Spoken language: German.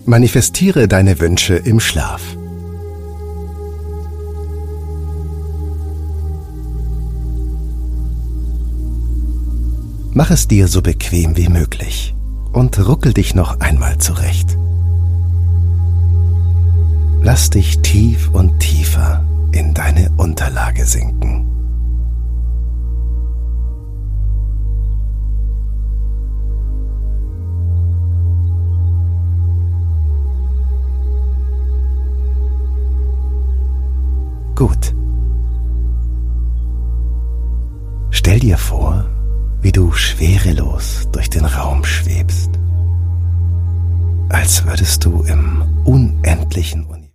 Manifestiere deine Wünsche im Schlaf. Mach es dir so bequem wie möglich und ruckel dich noch einmal zurecht. Lass dich tief und tiefer in deine Unterlage sinken. Gut. Stell dir vor, wie du schwerelos durch den Raum schwebst, als würdest du im unendlichen Universum